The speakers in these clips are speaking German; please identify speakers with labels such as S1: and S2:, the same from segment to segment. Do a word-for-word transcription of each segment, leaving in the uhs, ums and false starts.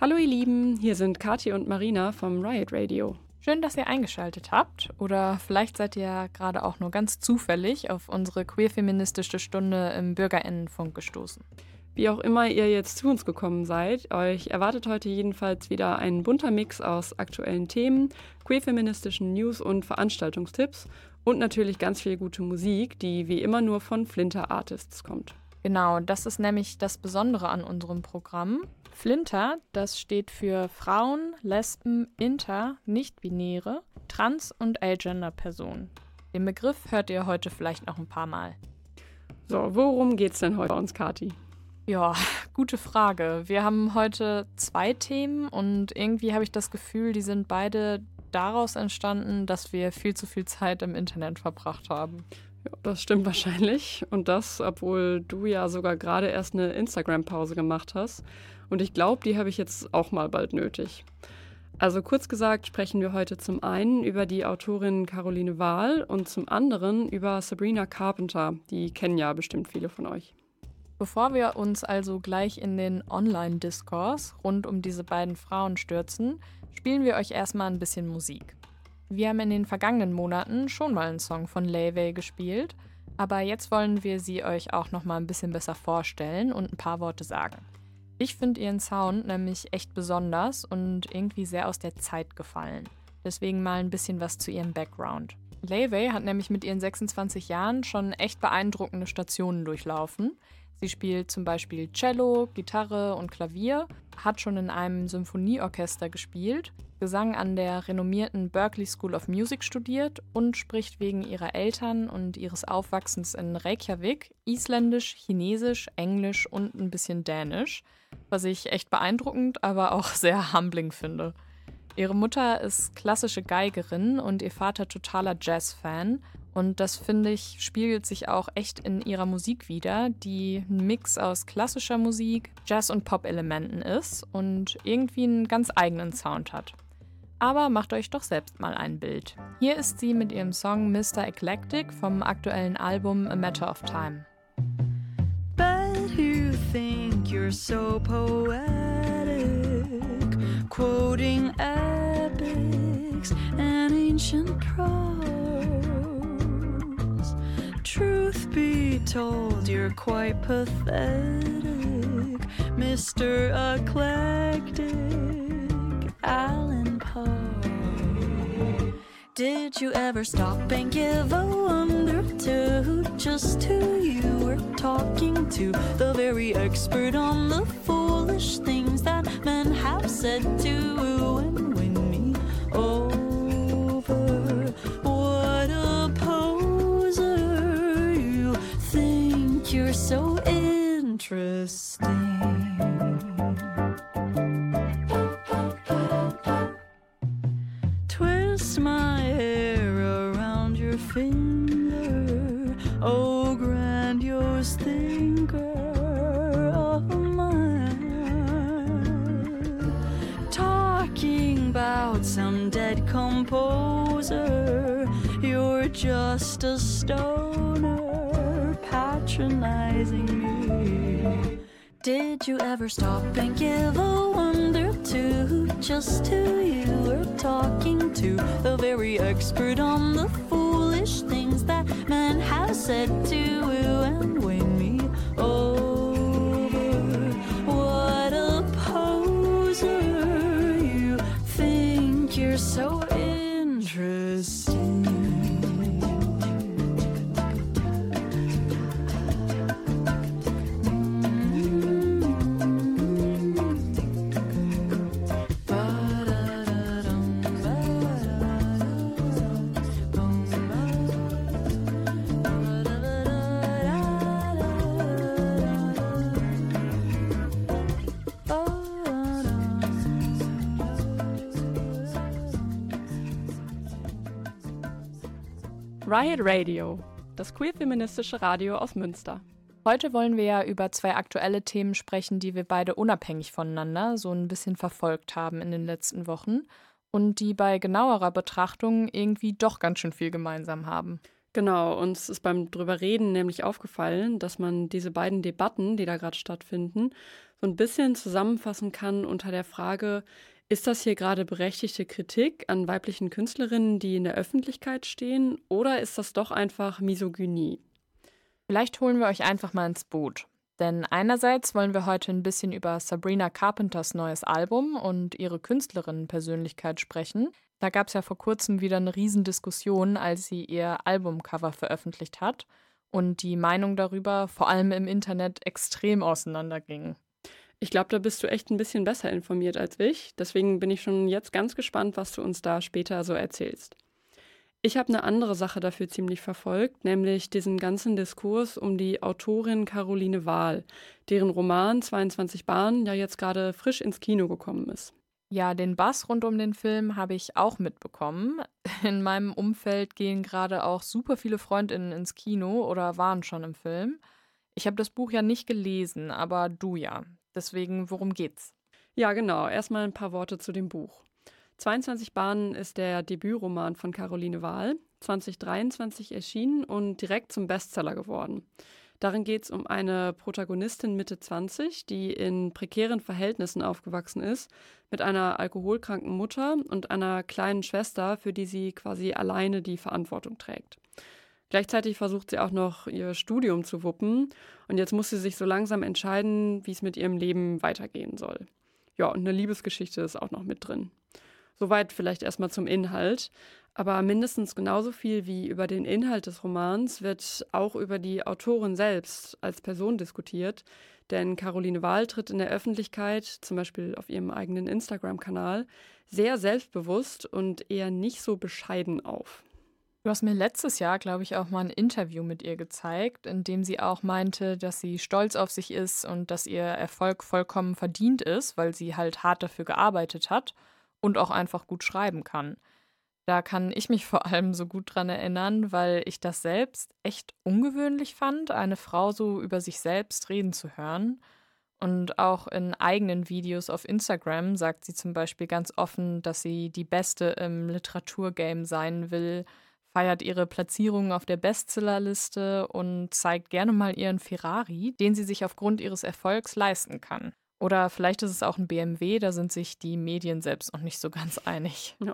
S1: Hallo ihr Lieben, hier sind Kathi und Marina vom Riot Radio.
S2: Schön, dass ihr eingeschaltet habt. Oder vielleicht seid ihr gerade auch nur ganz zufällig auf unsere queer-feministische Stunde im BürgerInnenfunk gestoßen.
S1: Wie auch immer ihr jetzt zu uns gekommen seid, euch erwartet heute jedenfalls wieder ein bunter Mix aus aktuellen Themen, queer-feministischen News und Veranstaltungstipps und natürlich ganz viel gute Musik, die wie immer nur von Flinter Artists kommt.
S2: Genau, das ist nämlich das Besondere an unserem Programm. Flinter, das steht für Frauen, Lesben, Inter, Nicht-Binäre, Trans- und Agender-Personen. Den Begriff hört ihr heute vielleicht noch ein paar Mal.
S1: So, worum geht's denn heute bei uns, Kathi?
S2: Ja, gute Frage. Wir haben heute zwei Themen und irgendwie habe ich das Gefühl, die sind beide daraus entstanden, dass wir viel zu viel Zeit im Internet verbracht haben.
S1: Ja, das stimmt wahrscheinlich. Und das, obwohl du ja sogar gerade erst eine Instagram-Pause gemacht hast. Und ich glaube, die habe ich jetzt auch mal bald nötig. Also kurz gesagt sprechen wir heute zum einen über die Autorin Caroline Wahl und zum anderen über Sabrina Carpenter. Die kennen ja bestimmt viele von euch.
S2: Bevor wir uns also gleich in den Online-Diskurs rund um diese beiden Frauen stürzen, spielen wir euch erstmal ein bisschen Musik. Wir haben in den vergangenen Monaten schon mal einen Song von Laufey gespielt, aber jetzt wollen wir sie euch auch noch mal ein bisschen besser vorstellen und ein paar Worte sagen. Ich finde ihren Sound nämlich echt besonders und irgendwie sehr aus der Zeit gefallen. Deswegen mal ein bisschen was zu ihrem Background. Laufey hat nämlich mit ihren sechsundzwanzig Jahren schon echt beeindruckende Stationen durchlaufen. Sie spielt zum Beispiel Cello, Gitarre und Klavier, hat schon in einem Symphonieorchester gespielt, Gesang an der renommierten Berklee School of Music studiert und spricht wegen ihrer Eltern und ihres Aufwachsens in Reykjavik Isländisch, Chinesisch, Englisch und ein bisschen Dänisch, was ich echt beeindruckend, aber auch sehr humbling finde. Ihre Mutter ist klassische Geigerin und ihr Vater totaler Jazz-Fan. Und das, finde ich, spiegelt sich auch echt in ihrer Musik wider, die ein Mix aus klassischer Musik, Jazz- und Pop-Elementen ist und irgendwie einen ganz eigenen Sound hat. Aber macht euch doch selbst mal ein Bild. Hier ist sie mit ihrem Song Mister Eclectic vom aktuellen Album A Matter of Time.
S3: But you think you're so poetic, quoting epics and ancient prose. Truth be told, you're quite pathetic, Mister Eclectic, Allan Poe. Did you ever stop and give a wonder to who, just who you were talking to? The very expert on the foolish things that men have said to woo and win me over. What a poser, you think you're so interesting. Twist my hair around your finger, oh grandiose thinker of mine. Talking about some dead composer, you're just a stoner patronizing me. Did you ever stop and give a wonder to just who you were talking to? The very expert on the foolish things that men have said to woo and win me over. What a poser, you think you're so interesting.
S1: Riot Radio, das queer-feministische Radio aus Münster.
S2: Heute wollen wir ja über zwei aktuelle Themen sprechen, die wir beide unabhängig voneinander so ein bisschen verfolgt haben in den letzten Wochen und die bei genauerer Betrachtung irgendwie doch ganz schön viel gemeinsam haben.
S1: Genau, uns ist beim drüber reden nämlich aufgefallen, dass man diese beiden Debatten, die da gerade stattfinden, so ein bisschen zusammenfassen kann unter der Frage, ist das hier gerade berechtigte Kritik an weiblichen Künstlerinnen, die in der Öffentlichkeit stehen, oder ist das doch einfach Misogynie?
S2: Vielleicht holen wir euch einfach mal ins Boot. Denn einerseits wollen wir heute ein bisschen über Sabrina Carpenters neues Album und ihre Künstlerinnenpersönlichkeit sprechen. Da gab es ja vor kurzem wieder eine Riesendiskussion, als sie ihr Albumcover veröffentlicht hat und die Meinung darüber vor allem im Internet extrem auseinanderging.
S1: Ich glaube, da bist du echt ein bisschen besser informiert als ich. Deswegen bin ich schon jetzt ganz gespannt, was du uns da später so erzählst. Ich habe eine andere Sache dafür ziemlich verfolgt, nämlich diesen ganzen Diskurs um die Autorin Caroline Wahl, deren Roman zweiundzwanzig Bahnen ja jetzt gerade frisch ins Kino gekommen ist.
S2: Ja, den Bass rund um den Film habe ich auch mitbekommen. In meinem Umfeld gehen gerade auch super viele Freundinnen ins Kino oder waren schon im Film. Ich habe das Buch ja nicht gelesen, aber du ja. Deswegen, worum geht's?
S1: Ja, genau. Erstmal ein paar Worte zu dem Buch. zweiundzwanzig Bahnen ist der Debütroman von Caroline Wahl, zwanzig dreiundzwanzig erschienen und direkt zum Bestseller geworden. Darin geht es um eine Protagonistin Mitte zwanzig, die in prekären Verhältnissen aufgewachsen ist, mit einer alkoholkranken Mutter und einer kleinen Schwester, für die sie quasi alleine die Verantwortung trägt. Gleichzeitig versucht sie auch noch, ihr Studium zu wuppen und jetzt muss sie sich so langsam entscheiden, wie es mit ihrem Leben weitergehen soll. Ja, und eine Liebesgeschichte ist auch noch mit drin. Soweit vielleicht erstmal zum Inhalt. Aber mindestens genauso viel wie über den Inhalt des Romans wird auch über die Autorin selbst als Person diskutiert. Denn Caroline Wahl tritt in der Öffentlichkeit, zum Beispiel auf ihrem eigenen Instagram-Kanal, sehr selbstbewusst und eher nicht so bescheiden auf.
S2: Du hast mir letztes Jahr, glaube ich, auch mal ein Interview mit ihr gezeigt, in dem sie auch meinte, dass sie stolz auf sich ist und dass ihr Erfolg vollkommen verdient ist, weil sie halt hart dafür gearbeitet hat und auch einfach gut schreiben kann. Da kann ich mich vor allem so gut dran erinnern, weil ich das selbst echt ungewöhnlich fand, eine Frau so über sich selbst reden zu hören. Und auch in eigenen Videos auf Instagram sagt sie zum Beispiel ganz offen, dass sie die Beste im Literaturgame sein will, feiert ihre Platzierungen auf der Bestsellerliste und zeigt gerne mal ihren Ferrari, den sie sich aufgrund ihres Erfolgs leisten kann. Oder vielleicht ist es auch ein B M W, da sind sich die Medien selbst noch nicht so ganz einig.
S1: Ja.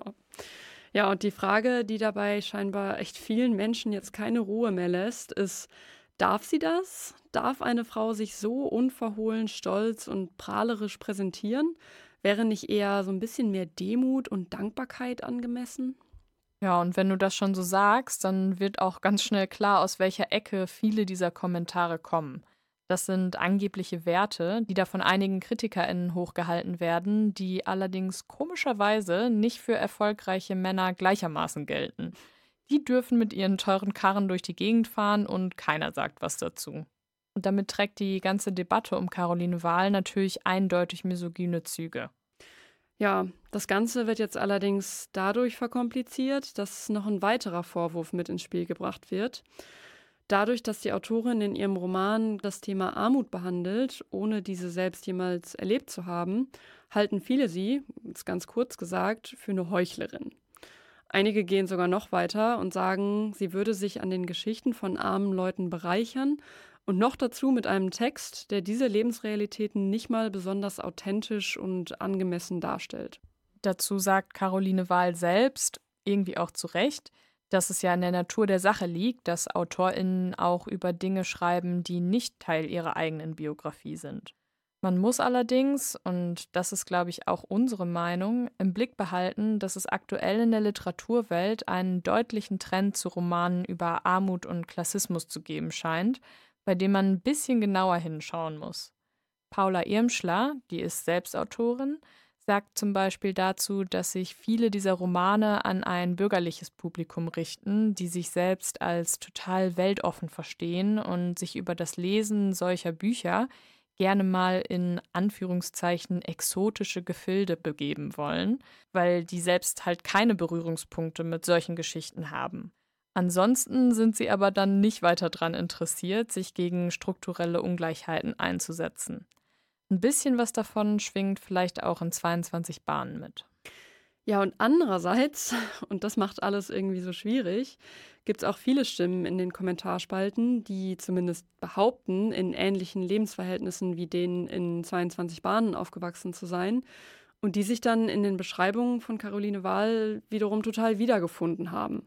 S1: Ja, und die Frage, die dabei scheinbar echt vielen Menschen jetzt keine Ruhe mehr lässt, ist, darf sie das? Darf eine Frau sich so unverhohlen stolz und prahlerisch präsentieren? Wäre nicht eher so ein bisschen mehr Demut und Dankbarkeit angemessen?
S2: Ja, und wenn du das schon so sagst, dann wird auch ganz schnell klar, aus welcher Ecke viele dieser Kommentare kommen. Das sind angebliche Werte, die da von einigen KritikerInnen hochgehalten werden, die allerdings komischerweise nicht für erfolgreiche Männer gleichermaßen gelten. Die dürfen mit ihren teuren Karren durch die Gegend fahren und keiner sagt was dazu. Und damit trägt die ganze Debatte um Caroline Wahl natürlich eindeutig misogyne Züge.
S1: Ja, das Ganze wird jetzt allerdings dadurch verkompliziert, dass noch ein weiterer Vorwurf mit ins Spiel gebracht wird. Dadurch, dass die Autorin in ihrem Roman das Thema Armut behandelt, ohne diese selbst jemals erlebt zu haben, halten viele sie, jetzt ganz kurz gesagt, für eine Heuchlerin. Einige gehen sogar noch weiter und sagen, sie würde sich an den Geschichten von armen Leuten bereichern und noch dazu mit einem Text, der diese Lebensrealitäten nicht mal besonders authentisch und angemessen darstellt.
S2: Dazu sagt Caroline Wahl selbst, irgendwie auch zu Recht, dass es ja in der Natur der Sache liegt, dass AutorInnen auch über Dinge schreiben, die nicht Teil ihrer eigenen Biografie sind. Man muss allerdings, und das ist, glaube ich, auch unsere Meinung, im Blick behalten, dass es aktuell in der Literaturwelt einen deutlichen Trend zu Romanen über Armut und Klassismus zu geben scheint, bei dem man ein bisschen genauer hinschauen muss. Paula Irmschler, die ist selbst Autorin, sagt zum Beispiel dazu, dass sich viele dieser Romane an ein bürgerliches Publikum richten, die sich selbst als total weltoffen verstehen und sich über das Lesen solcher Bücher gerne mal in Anführungszeichen exotische Gefilde begeben wollen, weil die selbst halt keine Berührungspunkte mit solchen Geschichten haben. Ansonsten sind sie aber dann nicht weiter daran interessiert, sich gegen strukturelle Ungleichheiten einzusetzen. Ein bisschen was davon schwingt vielleicht auch in zweiundzwanzig Bahnen mit.
S1: Ja, und andererseits, und das macht alles irgendwie so schwierig, gibt es auch viele Stimmen in den Kommentarspalten, die zumindest behaupten, in ähnlichen Lebensverhältnissen wie denen in zweiundzwanzig Bahnen aufgewachsen zu sein und die sich dann in den Beschreibungen von Caroline Wahl wiederum total wiedergefunden haben.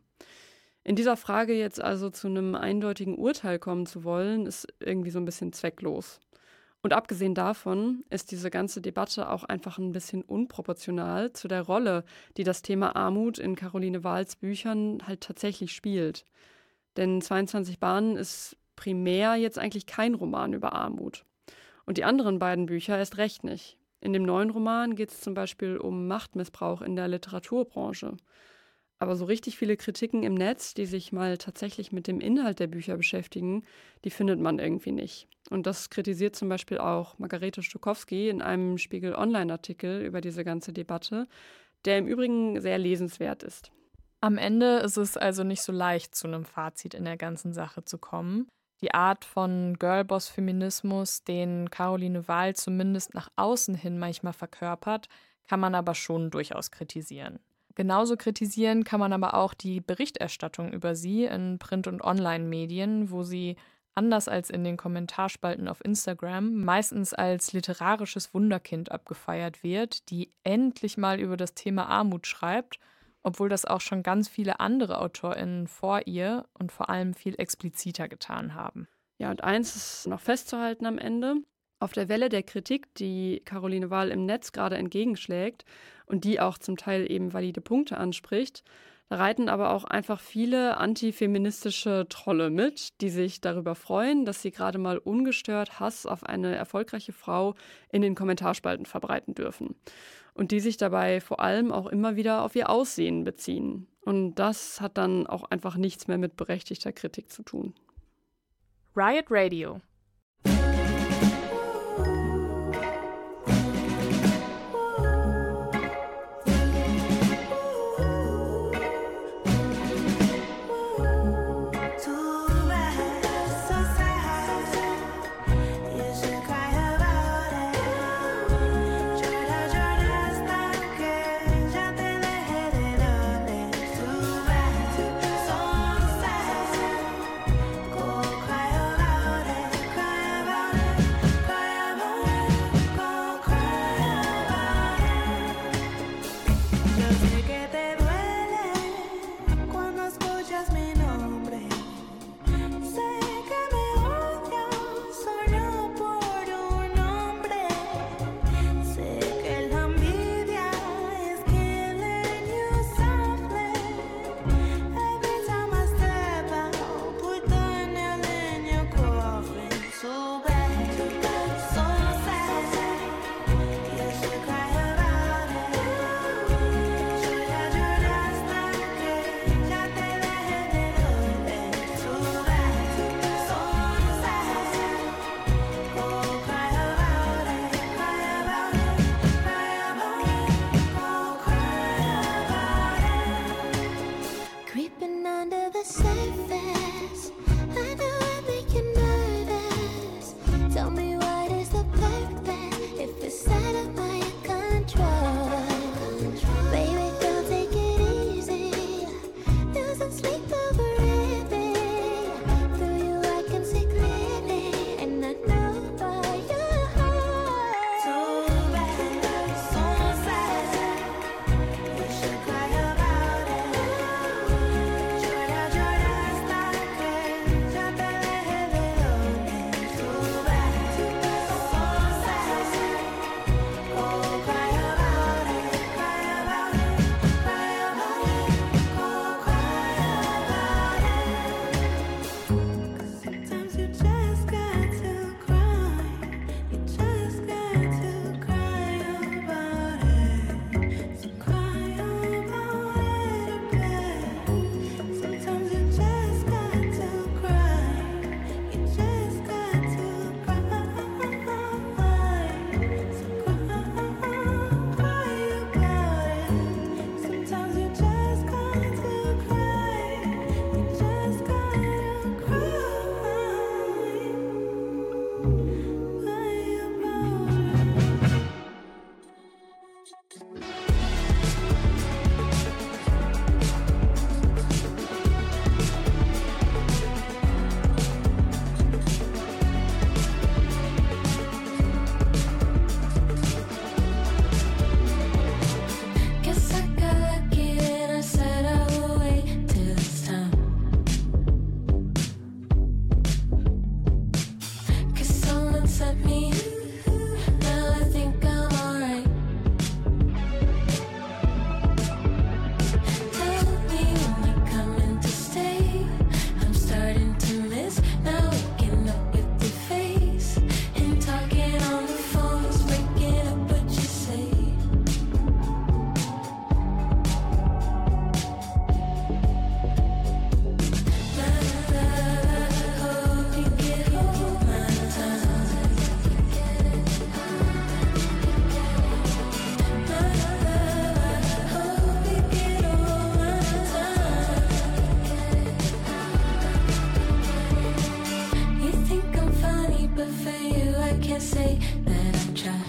S1: In dieser Frage jetzt also zu einem eindeutigen Urteil kommen zu wollen, ist irgendwie so ein bisschen zwecklos. Und abgesehen davon ist diese ganze Debatte auch einfach ein bisschen unproportional zu der Rolle, die das Thema Armut in Caroline Wahls Büchern halt tatsächlich spielt. Denn zweiundzwanzig Bahnen ist primär jetzt eigentlich kein Roman über Armut. Und die anderen beiden Bücher erst recht nicht. In dem neuen Roman geht es zum Beispiel um Machtmissbrauch in der Literaturbranche. Aber so richtig viele Kritiken im Netz, die sich mal tatsächlich mit dem Inhalt der Bücher beschäftigen, die findet man irgendwie nicht. Und das kritisiert zum Beispiel auch Margarete Stokowski in einem Spiegel-Online-Artikel über diese ganze Debatte, der im Übrigen sehr lesenswert ist.
S2: Am Ende ist es also nicht so leicht, zu einem Fazit in der ganzen Sache zu kommen. Die Art von Girlboss-Feminismus, den Caroline Wahl zumindest nach außen hin manchmal verkörpert, kann man aber schon durchaus kritisieren. Genauso kritisieren kann man aber auch die Berichterstattung über sie in Print- und Online-Medien, wo sie, anders als in den Kommentarspalten auf Instagram, meistens als literarisches Wunderkind abgefeiert wird, die endlich mal über das Thema Armut schreibt, obwohl das auch schon ganz viele andere AutorInnen vor ihr und vor allem viel expliziter getan haben.
S1: Ja, und eins ist noch festzuhalten am Ende. Auf der Welle der Kritik, die Caroline Wahl im Netz gerade entgegenschlägt und die auch zum Teil eben valide Punkte anspricht, da reiten aber auch einfach viele antifeministische Trolle mit, die sich darüber freuen, dass sie gerade mal ungestört Hass auf eine erfolgreiche Frau in den Kommentarspalten verbreiten dürfen. Und die sich dabei vor allem auch immer wieder auf ihr Aussehen beziehen. Und das hat dann auch einfach nichts mehr mit berechtigter Kritik zu tun.
S2: Riot Radio.
S3: say that I tried.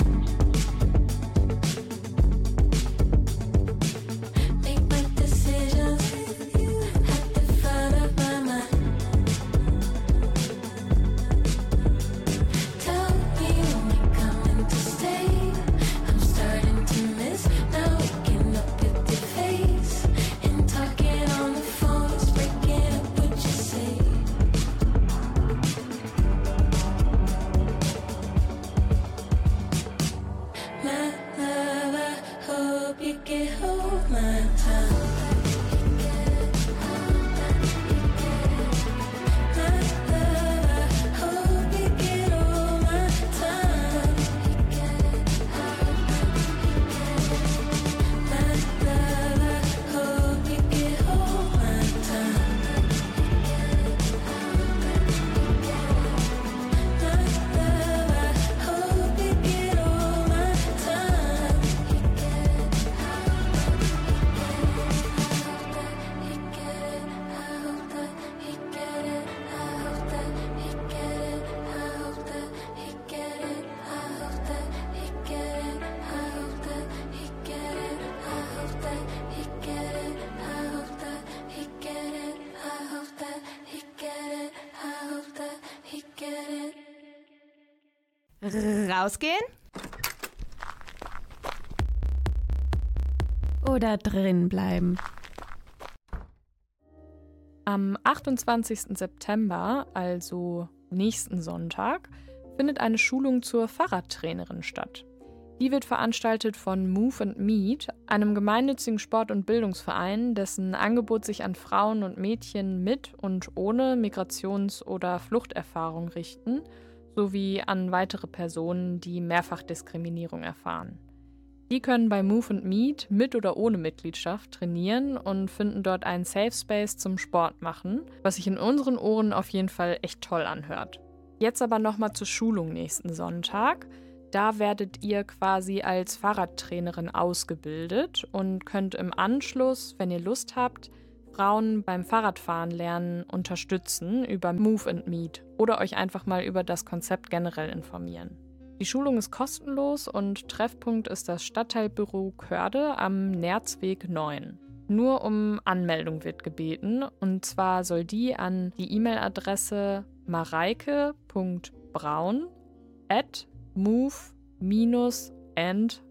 S3: Make my decisions at the front of my mind. Tell me when you're coming to stay. I'm starting to miss now waking up with your face and talking on the phone is breaking up what you say. My love, I hope you get hold my time. My love, I hope you get all my time. My love, I hope you get all my time. My love, I hope you get all my time. He get it, I hope that he get it, I hope that he get it, I hope that he get it, I hope that he get it, I hope that he get it, I hope that he get it, I hope that he get it, I hope that he get it, I hope that he get it.
S4: Rausgehen? Oder drin bleiben?
S2: Am achtundzwanzigsten September, also nächsten Sonntag, findet eine Schulung zur Fahrradtrainerin statt. Die wird veranstaltet von Move and Meet, einem gemeinnützigen Sport- und Bildungsverein, dessen Angebot sich an Frauen und Mädchen mit und ohne Migrations- oder Fluchterfahrung richten, sowie an weitere Personen, die Mehrfachdiskriminierung erfahren. Die können bei Move and Meet mit oder ohne Mitgliedschaft trainieren und finden dort einen Safe Space zum Sport machen, was sich in unseren Ohren auf jeden Fall echt toll anhört. Jetzt aber nochmal zur Schulung nächsten Sonntag. Da werdet ihr quasi als Fahrradtrainerin ausgebildet und könnt im Anschluss, wenn ihr Lust habt, Frauen beim Fahrradfahren lernen unterstützen über Move and Meet oder euch einfach mal über das Konzept generell informieren. Die Schulung ist kostenlos und Treffpunkt ist das Stadtteilbüro Körde am Nerzweg neun. Nur um Anmeldung wird gebeten und zwar soll die an die E-Mail-Adresse mareike punkt braun at move and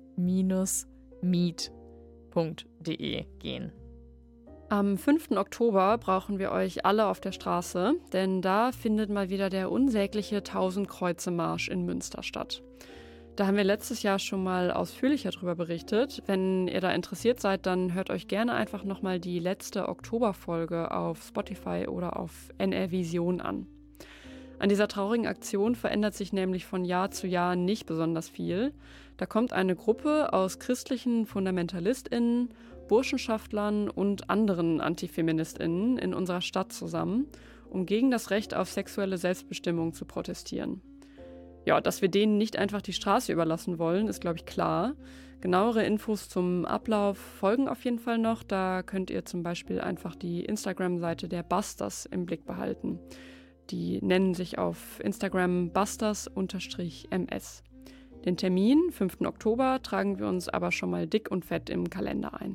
S2: meet punkt de gehen.
S1: Am fünften Oktober brauchen wir euch alle auf der Straße, denn da findet mal wieder der unsägliche Tausend-Kreuze-Marsch in Münster statt. Da haben wir letztes Jahr schon mal ausführlicher drüber berichtet. Wenn ihr da interessiert seid, dann hört euch gerne einfach nochmal die letzte Oktoberfolge auf Spotify oder auf N R Vision an. An dieser traurigen Aktion verändert sich nämlich von Jahr zu Jahr nicht besonders viel. Da kommt eine Gruppe aus christlichen FundamentalistInnen, Burschenschaftlern und anderen AntifeministInnen in unserer Stadt zusammen, um gegen das Recht auf sexuelle Selbstbestimmung zu protestieren. Ja, dass wir denen nicht einfach die Straße überlassen wollen, ist, glaube ich, klar. Genauere Infos zum Ablauf folgen auf jeden Fall noch. Da könnt ihr zum Beispiel einfach die Instagram-Seite der Busters im Blick behalten. Die nennen sich auf Instagram busters M S. Den Termin, fünften Oktober, tragen wir uns aber schon mal dick und fett im Kalender ein.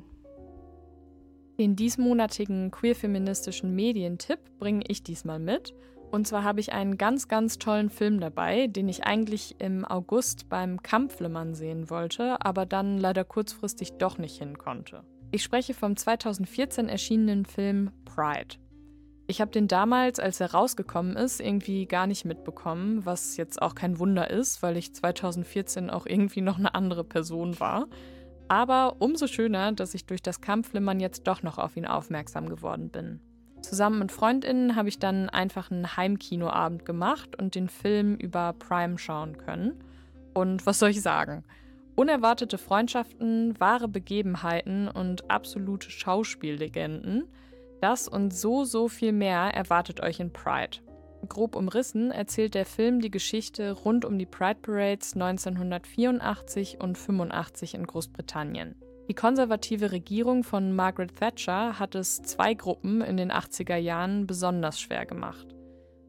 S2: Den diesmonatigen queer-feministischen Medientipp bringe ich diesmal mit. Und zwar habe ich einen ganz, ganz tollen Film dabei, den ich eigentlich im August beim Kampflimmern sehen wollte, aber dann leider kurzfristig doch nicht hin konnte. Ich spreche vom zweitausendvierzehn erschienenen Film Pride. Ich habe den damals, als er rausgekommen ist, irgendwie gar nicht mitbekommen, was jetzt auch kein Wunder ist, weil ich zweitausendvierzehn auch irgendwie noch eine andere Person war. Aber umso schöner, dass ich durch das Kampflimmern jetzt doch noch auf ihn aufmerksam geworden bin. Zusammen mit FreundInnen habe ich dann einfach einen Heimkinoabend gemacht und den Film über Prime schauen können. Und was soll ich sagen? Unerwartete Freundschaften, wahre Begebenheiten und absolute Schauspiellegenden. Das und so, so viel mehr erwartet euch in Pride. Grob umrissen erzählt der Film die Geschichte rund um die Pride Parades neunzehnhundertvierundachtzig und fünfundachtzig in Großbritannien. Die konservative Regierung von Margaret Thatcher hat es zwei Gruppen in den achtziger Jahren besonders schwer gemacht.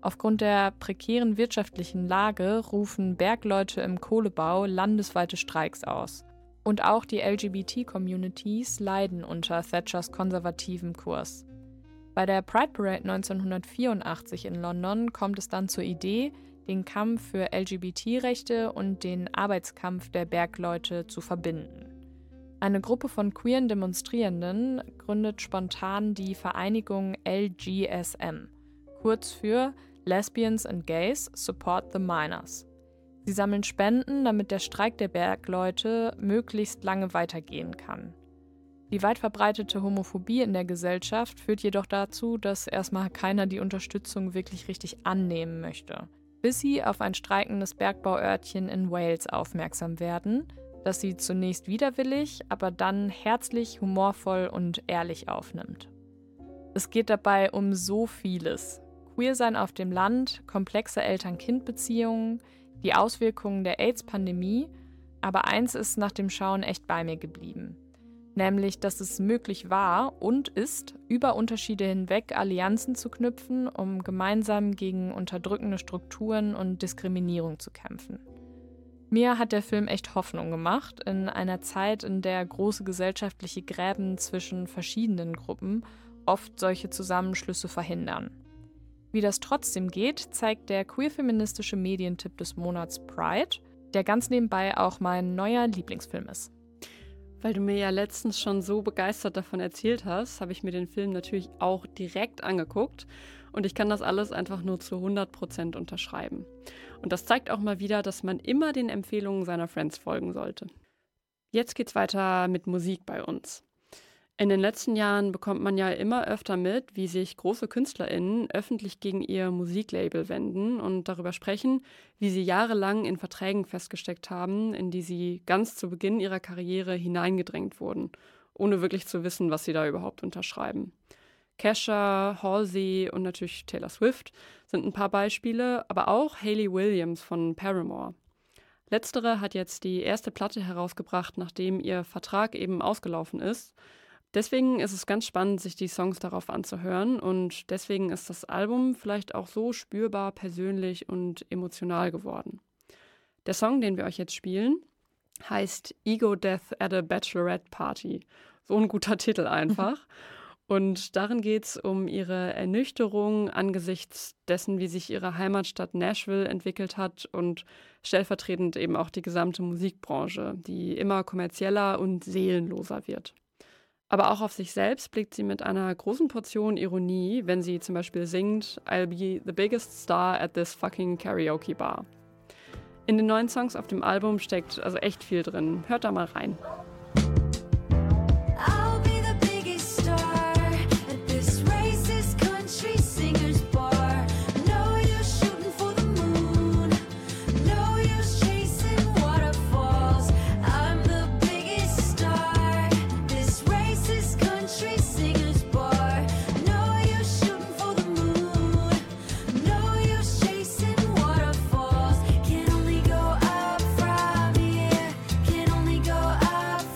S2: Aufgrund der prekären wirtschaftlichen Lage rufen Bergleute im Kohlebau landesweite Streiks aus. Und auch die L G B T-Communities leiden unter Thatchers konservativem Kurs. Bei der Pride Parade neunzehnhundertvierundachtzig in London kommt es dann zur Idee, den Kampf für L G B T-Rechte und den Arbeitskampf der Bergleute zu verbinden. Eine Gruppe von queeren Demonstrierenden gründet spontan die Vereinigung L G S M, kurz für Lesbians and Gays Support the Miners. Sie sammeln Spenden, damit der Streik der Bergleute möglichst lange weitergehen kann. Die weit verbreitete Homophobie in der Gesellschaft führt jedoch dazu, dass erstmal keiner die Unterstützung wirklich richtig annehmen möchte, bis sie auf ein streikendes Bergbauörtchen in Wales aufmerksam werden, das sie zunächst widerwillig, aber dann herzlich, humorvoll und ehrlich aufnimmt. Es geht dabei um so vieles. Queersein auf dem Land, komplexe Eltern-Kind-Beziehungen, die Auswirkungen der AIDS-Pandemie, aber eins ist nach dem Schauen echt bei mir geblieben. Nämlich, dass es möglich war und ist, über Unterschiede hinweg Allianzen zu knüpfen, um gemeinsam gegen unterdrückende Strukturen und Diskriminierung zu kämpfen. Mir hat der Film echt Hoffnung gemacht, in einer Zeit, in der große gesellschaftliche Gräben zwischen verschiedenen Gruppen oft solche Zusammenschlüsse verhindern. Wie das trotzdem geht, zeigt der queer-feministische Medientipp des Monats Pride, der ganz nebenbei auch mein neuer Lieblingsfilm ist.
S1: Weil du mir ja letztens schon so begeistert davon erzählt hast, habe ich mir den Film natürlich auch direkt angeguckt und ich kann das alles einfach nur zu hundert Prozent unterschreiben. Und das zeigt auch mal wieder, dass man immer den Empfehlungen seiner Friends folgen sollte. Jetzt geht's weiter mit Musik bei uns. In den letzten Jahren bekommt man ja immer öfter mit, wie sich große KünstlerInnen öffentlich gegen ihr Musiklabel wenden und darüber sprechen, wie sie jahrelang in Verträgen festgesteckt haben, in die sie ganz zu Beginn ihrer Karriere hineingedrängt wurden, ohne wirklich zu wissen, was sie da überhaupt unterschreiben. Kesha, Halsey und natürlich Taylor Swift sind ein paar Beispiele, aber auch Hayley Williams von Paramore. Letztere hat jetzt die erste Platte herausgebracht, nachdem ihr Vertrag eben ausgelaufen ist. Deswegen ist es ganz spannend, sich die Songs darauf anzuhören und deswegen ist das Album vielleicht auch so spürbar persönlich und emotional geworden. Der Song, den wir euch jetzt spielen, heißt Ego Death at a Bachelorette Party. So ein guter Titel einfach. Und darin geht es um ihre Ernüchterung angesichts dessen, wie sich ihre Heimatstadt Nashville entwickelt hat und stellvertretend eben auch die gesamte Musikbranche, die immer kommerzieller und seelenloser wird. Aber auch auf sich selbst blickt sie mit einer großen Portion Ironie, wenn sie zum Beispiel singt I'll be the biggest star at this fucking karaoke bar. In den neuen Songs auf dem Album steckt also echt viel drin. Hört da mal rein.
S5: Can only go up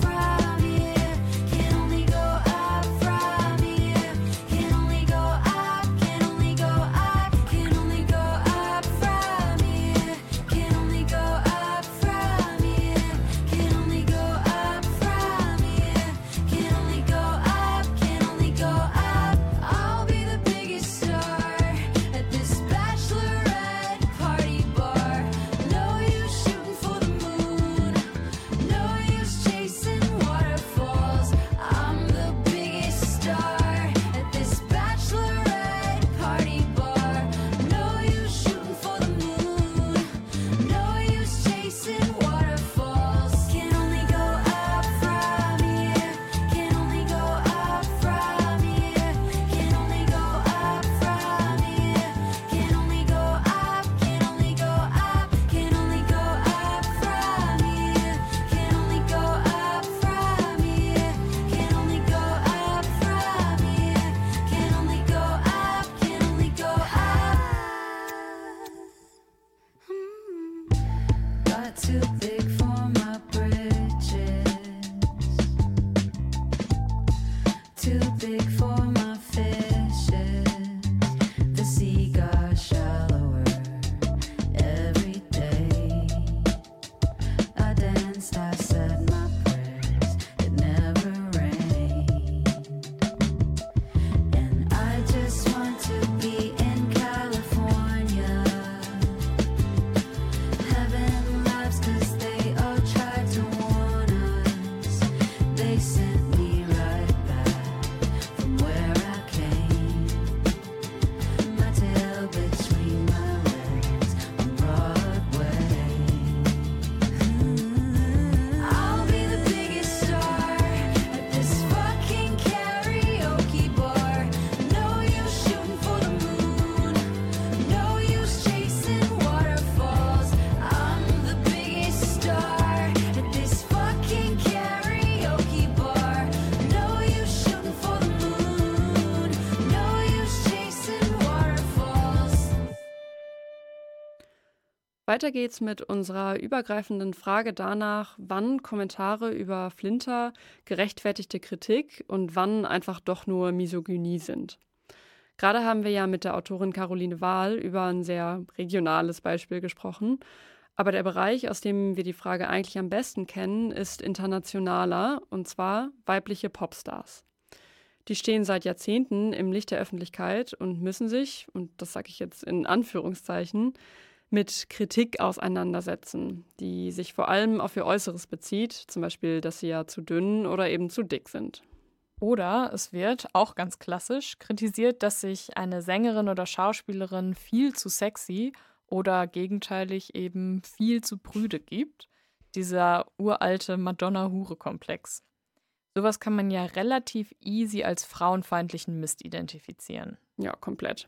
S1: Weiter geht's mit unserer übergreifenden Frage danach, wann Kommentare über Flinter gerechtfertigte Kritik und wann einfach doch nur Misogynie sind. Gerade haben wir ja mit der Autorin Caroline Wahl über ein sehr regionales Beispiel gesprochen. Aber der Bereich, aus dem wir die Frage eigentlich am besten kennen, ist internationaler, und zwar weibliche Popstars. Die stehen seit Jahrzehnten im Licht der Öffentlichkeit und müssen sich, und das sage ich jetzt in Anführungszeichen, mit Kritik auseinandersetzen, die sich vor allem auf ihr Äußeres bezieht, zum Beispiel, dass sie ja zu dünn oder eben zu dick sind.
S2: Oder es wird, auch ganz klassisch, kritisiert, dass sich eine Sängerin oder Schauspielerin viel zu sexy oder gegenteilig eben viel zu prüde gibt. Dieser uralte Madonna-Hure-Komplex. Sowas kann man ja relativ easy als frauenfeindlichen Mist identifizieren.
S1: Ja, komplett.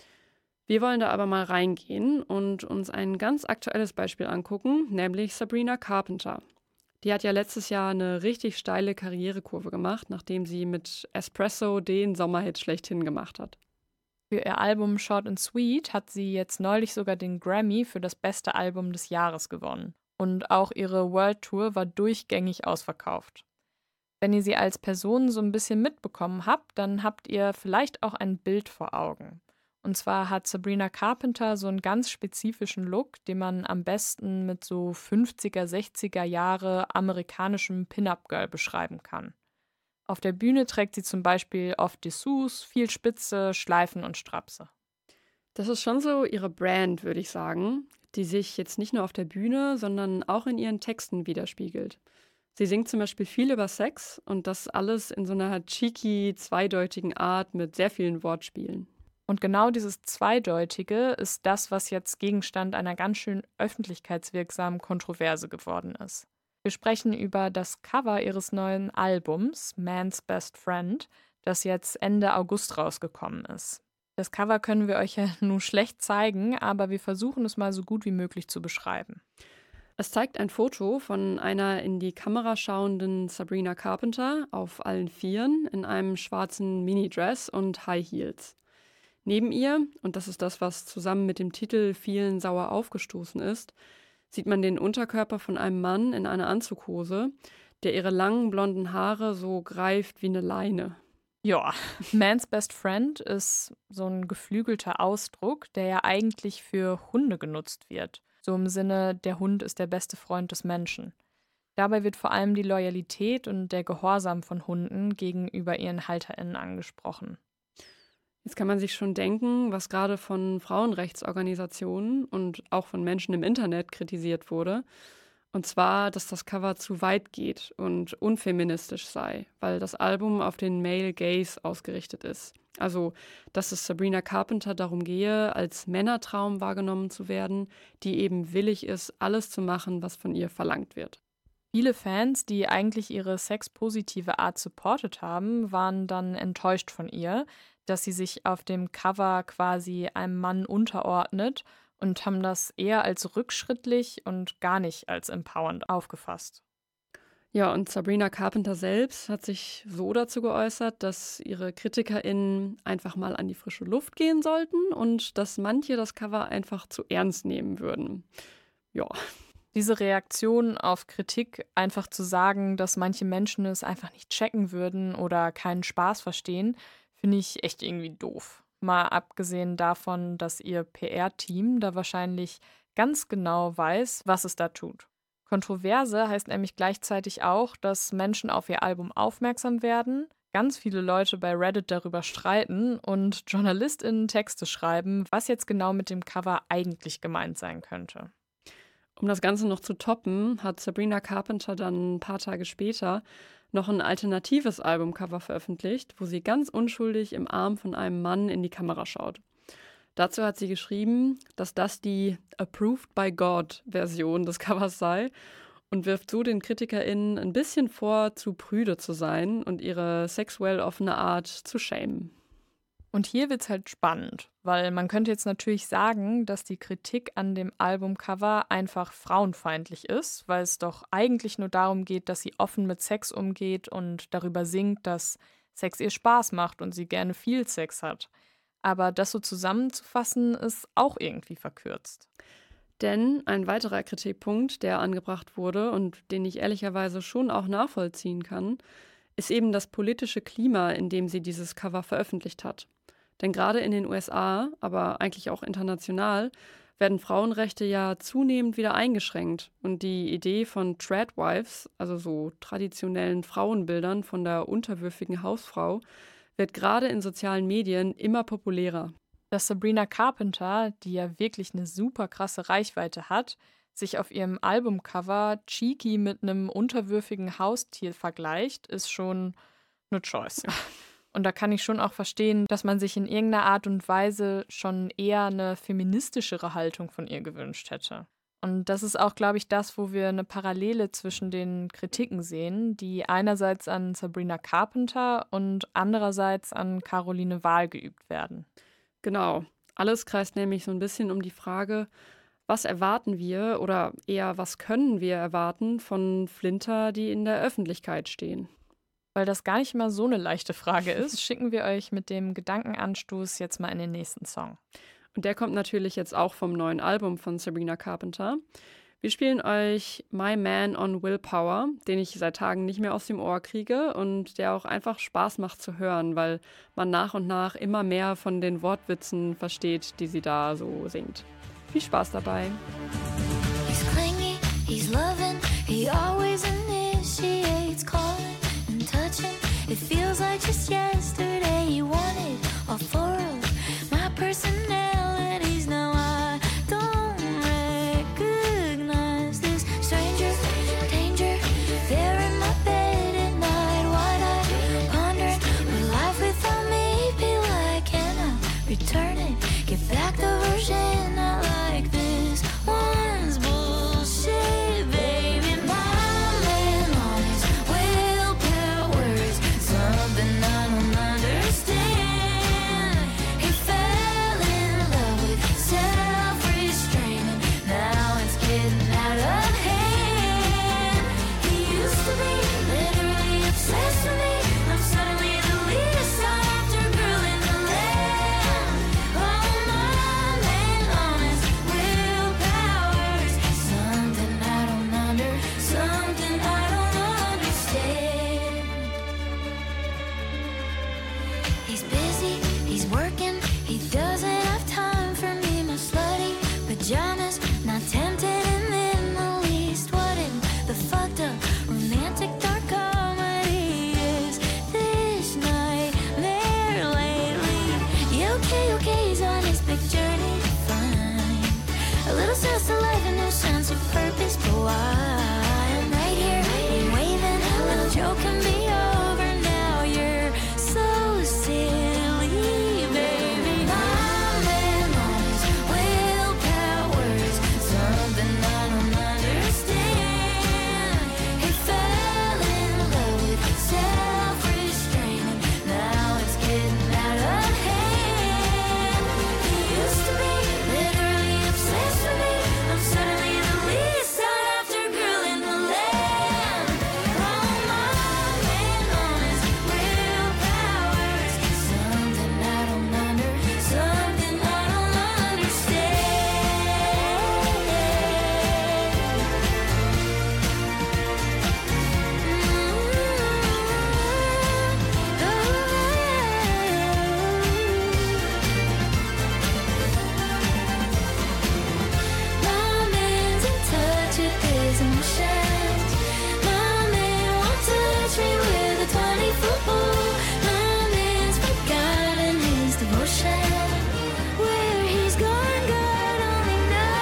S1: Wir wollen da aber mal reingehen und uns ein ganz aktuelles Beispiel angucken, nämlich Sabrina Carpenter. Die hat ja letztes Jahr eine richtig steile Karrierekurve gemacht, nachdem sie mit Espresso den Sommerhit schlechthin gemacht hat.
S2: Für ihr Album Short and Sweet hat sie jetzt neulich sogar den Grammy für das beste Album des Jahres gewonnen. Und auch ihre World Tour war durchgängig ausverkauft. Wenn ihr sie als Person so ein bisschen mitbekommen habt, dann habt ihr vielleicht auch ein Bild vor Augen. Und zwar hat Sabrina Carpenter so einen ganz spezifischen Look, den man am besten mit so fünfziger, sechziger Jahre amerikanischem Pin-Up-Girl beschreiben kann. Auf der Bühne trägt sie zum Beispiel oft Dessous, viel Spitze, Schleifen und Strapse.
S1: Das ist schon so ihre Brand, würde ich sagen, die sich jetzt nicht nur auf der Bühne, sondern auch in ihren Texten widerspiegelt. Sie singt zum Beispiel viel über Sex und das alles in so einer cheeky, zweideutigen Art mit sehr vielen Wortspielen.
S2: Und genau dieses Zweideutige ist das, was jetzt Gegenstand einer ganz schön öffentlichkeitswirksamen Kontroverse geworden ist. Wir sprechen über das Cover ihres neuen Albums, Man's Best Friend, das jetzt Ende August rausgekommen ist. Das Cover können wir euch ja nun schlecht zeigen, aber wir versuchen es mal so gut wie möglich zu beschreiben.
S1: Es zeigt ein Foto von einer in die Kamera schauenden Sabrina Carpenter auf allen Vieren in einem schwarzen Minidress und High Heels. Neben ihr, und das ist das, was zusammen mit dem Titel vielen sauer aufgestoßen ist, sieht man den Unterkörper von einem Mann in einer Anzughose, der ihre langen blonden Haare so greift wie eine Leine.
S2: Ja, Man's Best Friend ist so ein geflügelter Ausdruck, der ja eigentlich für Hunde genutzt wird. So im Sinne, der Hund ist der beste Freund des Menschen. Dabei wird vor allem die Loyalität und der Gehorsam von Hunden gegenüber ihren HalterInnen angesprochen.
S1: Jetzt kann man sich schon denken, was gerade von Frauenrechtsorganisationen und auch von Menschen im Internet kritisiert wurde. Und zwar, dass das Cover zu weit geht und unfeministisch sei, weil das Album auf den Male Gaze ausgerichtet ist. Also, dass es Sabrina Carpenter darum gehe, als Männertraum wahrgenommen zu werden, die eben willig ist, alles zu machen, was von ihr verlangt wird.
S2: Viele Fans, die eigentlich ihre sexpositive Art supportet haben, waren dann enttäuscht von ihr, dass sie sich auf dem Cover quasi einem Mann unterordnet und haben das eher als rückschrittlich und gar nicht als empowernd aufgefasst.
S1: Ja, und Sabrina Carpenter selbst hat sich so dazu geäußert, dass ihre KritikerInnen einfach mal an die frische Luft gehen sollten und dass manche das Cover einfach zu ernst nehmen würden. Ja.
S2: Diese Reaktion auf Kritik, einfach zu sagen, dass manche Menschen es einfach nicht checken würden oder keinen Spaß verstehen, finde ich echt irgendwie doof. Mal abgesehen davon, dass ihr P R-Team da wahrscheinlich ganz genau weiß, was es da tut. Kontroverse heißt nämlich gleichzeitig auch, dass Menschen auf ihr Album aufmerksam werden, ganz viele Leute bei Reddit darüber streiten und JournalistInnen Texte schreiben, was jetzt genau mit dem Cover eigentlich gemeint sein könnte.
S1: Um das Ganze noch zu toppen, hat Sabrina Carpenter dann ein paar Tage später noch ein alternatives Albumcover veröffentlicht, wo sie ganz unschuldig im Arm von einem Mann in die Kamera schaut. Dazu hat sie geschrieben, dass das die Approved by God-Version des Covers sei und wirft so den KritikerInnen ein bisschen vor, zu prüde zu sein und ihre sexuell offene Art zu schämen.
S2: Und hier wird's halt spannend, weil man könnte jetzt natürlich sagen, dass die Kritik an dem Albumcover einfach frauenfeindlich ist, weil es doch eigentlich nur darum geht, dass sie offen mit Sex umgeht und darüber singt, dass Sex ihr Spaß macht und sie gerne viel Sex hat. Aber das so zusammenzufassen, ist auch irgendwie verkürzt.
S1: Denn ein weiterer Kritikpunkt, der angebracht wurde und den ich ehrlicherweise schon auch nachvollziehen kann, ist eben das politische Klima, in dem sie dieses Cover veröffentlicht hat. Denn gerade in den U S A, aber eigentlich auch international, werden Frauenrechte ja zunehmend wieder eingeschränkt. Und die Idee von Tradwives, also so traditionellen Frauenbildern von der unterwürfigen Hausfrau, wird gerade in sozialen Medien immer populärer.
S2: Dass Sabrina Carpenter, die ja wirklich eine super krasse Reichweite hat, sich auf ihrem Albumcover cheeky mit einem unterwürfigen Haustier vergleicht, ist schon eine Choice. Und da kann ich schon auch verstehen, dass man sich in irgendeiner Art und Weise schon eher eine feministischere Haltung von ihr gewünscht hätte. Und das ist auch, glaube ich, das, wo wir eine Parallele zwischen den Kritiken sehen, die einerseits an Sabrina Carpenter und andererseits an Caroline Wahl geübt werden.
S1: Genau. Alles kreist nämlich so ein bisschen um die Frage, was erwarten wir oder eher was können wir erwarten von Flinter, die in der Öffentlichkeit stehen?
S2: Weil das gar nicht mal so eine leichte Frage ist, schicken wir euch mit dem Gedankenanstoß jetzt mal in den nächsten Song.
S1: Und der kommt natürlich jetzt auch vom neuen Album von Sabrina Carpenter. Wir spielen euch My Man on Willpower, den ich seit Tagen nicht mehr aus dem Ohr kriege und der auch einfach Spaß macht zu hören, weil man nach und nach immer mehr von den Wortwitzen versteht, die sie da so singt. Viel Spaß dabei.
S5: He's clingy, he's loving, he always initiates calling and touching. It feels like just yesterday he wanted all four of my personalities. Now I don't recognize this stranger, danger. There in my bed at night, wide-eyed, pondering what life without me be like. Can I return it, get back the version I like? This one's bullshit, baby. My man on his willpower's something I don't understand. He fell in love with self-restraint, and now it's getting out of hand. He used to be literally obsessed with me. I'm suddenly the least sought after girl in the land. Oh, my man on his willpower's something I don't under, something I don't understand. He's busy, he's working, he doesn't have time for me. My slutty pajamas, not tempted him in the least. What in the fucked up romantic dark comedy is this nightmare lately? Yeah, okay, okay, he's on his big journey to find a little sense of life and no sense of purpose. But why I'm right here, I'm waving, the joke can be over now. You're so silly, baby. My man on his willpower's something I don't understand. He fell in love with self-restraint, and now it's getting out of hand. He used to be literally obsessed with me. I'm suddenly the least sought after girl in the land. Oh, my man on his willpower's something I don't under, something I don't understand. My man's in touch with his emotions. My man won't touch me with a twenty-foot pole. My man's forgotten his devotion. Where he's gone, God only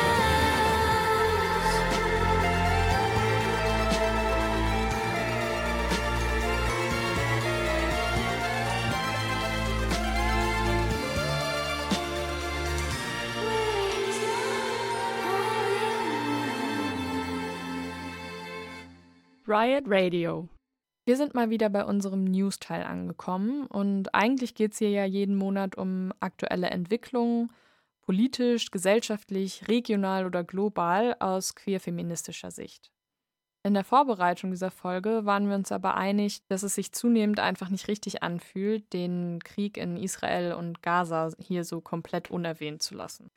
S1: Riot Radio.
S2: Wir sind mal wieder bei unserem News-Teil angekommen und eigentlich geht es hier ja jeden Monat um aktuelle Entwicklungen, politisch, gesellschaftlich, regional oder global aus queer-feministischer Sicht. In der Vorbereitung dieser Folge waren wir uns aber einig, dass es sich zunehmend einfach nicht richtig anfühlt, den Krieg in Israel und Gaza hier so komplett unerwähnt zu lassen.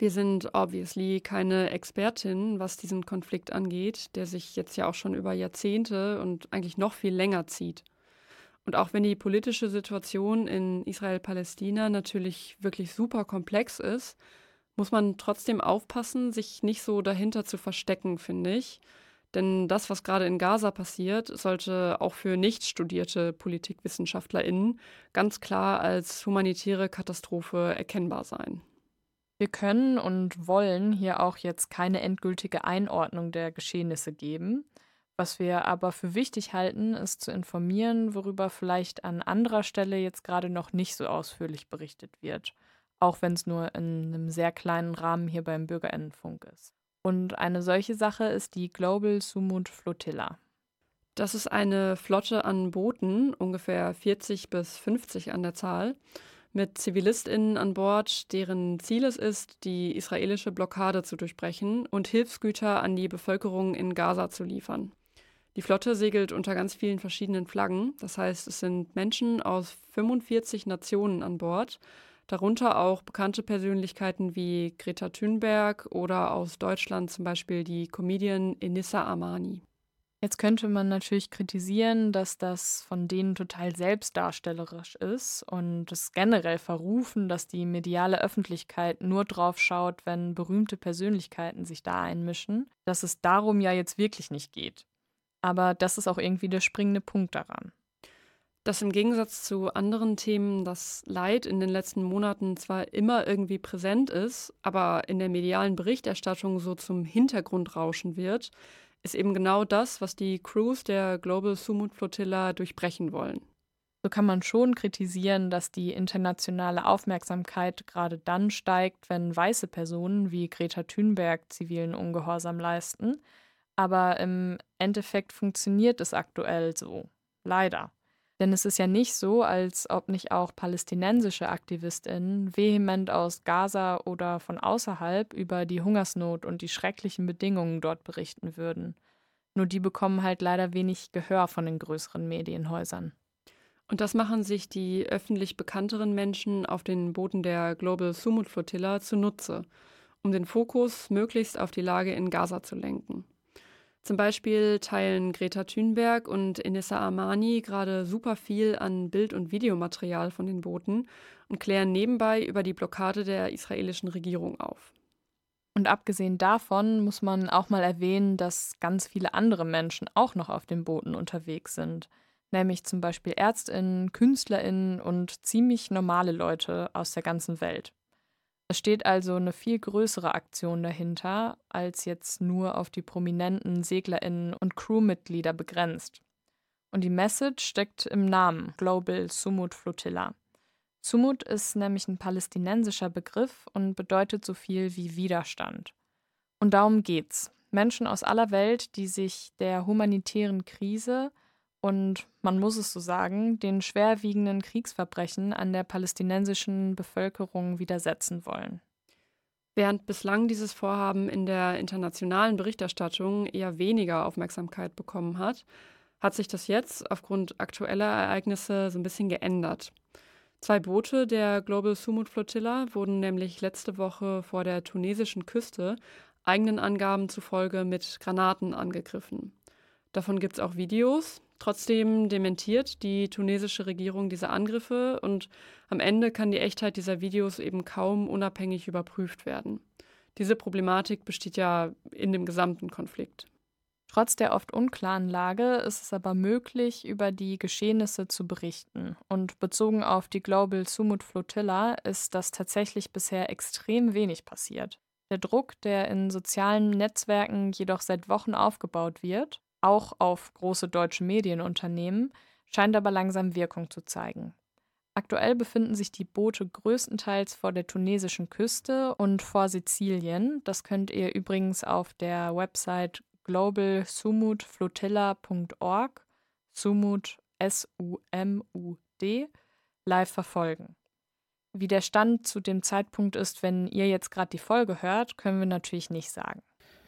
S1: Wir sind obviously keine Expertin, was diesen Konflikt angeht, der sich jetzt ja auch schon über Jahrzehnte und eigentlich noch viel länger zieht. Und auch wenn die politische Situation in Israel-Palästina natürlich wirklich super komplex ist, muss man trotzdem aufpassen, sich nicht so dahinter zu verstecken, finde ich. Denn das, was gerade in Gaza passiert, sollte auch für nicht studierte PolitikwissenschaftlerInnen ganz klar als humanitäre Katastrophe erkennbar sein.
S2: Wir können und wollen hier auch jetzt keine endgültige Einordnung der Geschehnisse geben. Was wir aber für wichtig halten, ist zu informieren, worüber vielleicht an anderer Stelle jetzt gerade noch nicht so ausführlich berichtet wird. Auch wenn es nur in einem sehr kleinen Rahmen hier beim BürgerInnenfunk ist. Und eine solche Sache ist die Global Sumut Flotilla.
S1: Das ist eine Flotte an Booten, ungefähr vierzig bis fünfzig an der Zahl, mit ZivilistInnen an Bord, deren Ziel es ist, die israelische Blockade zu durchbrechen und Hilfsgüter an die Bevölkerung in Gaza zu liefern. Die Flotte segelt unter ganz vielen verschiedenen Flaggen. Das heißt, es sind Menschen aus fünfundvierzig Nationen an Bord, darunter auch bekannte Persönlichkeiten wie Greta Thunberg oder aus Deutschland zum Beispiel die Comedian Enissa Amani.
S2: Jetzt könnte man natürlich kritisieren, dass das von denen total selbstdarstellerisch ist und es generell verrufen, dass die mediale Öffentlichkeit nur drauf schaut, wenn berühmte Persönlichkeiten sich da einmischen, dass es darum ja jetzt wirklich nicht geht. Aber das ist auch irgendwie der springende Punkt daran.
S1: Dass im Gegensatz zu anderen Themen das Leid in den letzten Monaten zwar immer irgendwie präsent ist, aber in der medialen Berichterstattung so zum Hintergrund rauschen wird, ist eben genau das, was die Crews der Global Sumut Flotilla durchbrechen wollen.
S2: So kann man schon kritisieren, dass die internationale Aufmerksamkeit gerade dann steigt, wenn weiße Personen wie Greta Thunberg zivilen Ungehorsam leisten. Aber im Endeffekt funktioniert es aktuell so. Leider. Denn es ist ja nicht so, als ob nicht auch palästinensische AktivistInnen vehement aus Gaza oder von außerhalb über die Hungersnot und die schrecklichen Bedingungen dort berichten würden. Nur die bekommen halt leider wenig Gehör von den größeren Medienhäusern.
S1: Und das machen sich die öffentlich bekannteren Menschen auf den Booten der Global Sumut Flotilla zunutze, um den Fokus möglichst auf die Lage in Gaza zu lenken. Zum Beispiel teilen Greta Thunberg und Enissa Amani gerade super viel an Bild- und Videomaterial von den Booten und klären nebenbei über die Blockade der israelischen Regierung auf.
S2: Und abgesehen davon muss man auch mal erwähnen, dass ganz viele andere Menschen auch noch auf den Booten unterwegs sind. Nämlich zum Beispiel ÄrztInnen, KünstlerInnen und ziemlich normale Leute aus der ganzen Welt. Es steht also eine viel größere Aktion dahinter, als jetzt nur auf die prominenten SeglerInnen und Crewmitglieder begrenzt. Und die Message steckt im Namen Global Sumut Flotilla. Sumut ist nämlich ein palästinensischer Begriff und bedeutet so viel wie Widerstand. Und darum geht's. Menschen aus aller Welt, die sich der humanitären Krise und, man muss es so sagen, den schwerwiegenden Kriegsverbrechen an der palästinensischen Bevölkerung widersetzen wollen.
S1: Während bislang dieses Vorhaben in der internationalen Berichterstattung eher weniger Aufmerksamkeit bekommen hat, hat sich das jetzt aufgrund aktueller Ereignisse so ein bisschen geändert. Zwei Boote der Global Sumut Flotilla wurden nämlich letzte Woche vor der tunesischen Küste eigenen Angaben zufolge mit Granaten angegriffen. Davon gibt es auch Videos. Trotzdem dementiert die tunesische Regierung diese Angriffe und am Ende kann die Echtheit dieser Videos eben kaum unabhängig überprüft werden. Diese Problematik besteht ja in dem gesamten Konflikt.
S2: Trotz der oft unklaren Lage ist es aber möglich, über die Geschehnisse zu berichten. Und bezogen auf die Global Sumut Flotilla ist das tatsächlich bisher extrem wenig passiert. Der Druck, der in sozialen Netzwerken jedoch seit Wochen aufgebaut wird, auch auf große deutsche Medienunternehmen, scheint aber langsam Wirkung zu zeigen. Aktuell befinden sich die Boote größtenteils vor der tunesischen Küste und vor Sizilien. Das könnt ihr übrigens auf der Website global sumut flotilla punkt org, Sumut, S U M U D, live verfolgen. Wie der Stand zu dem Zeitpunkt ist, wenn ihr jetzt gerade die Folge hört, können wir natürlich nicht sagen.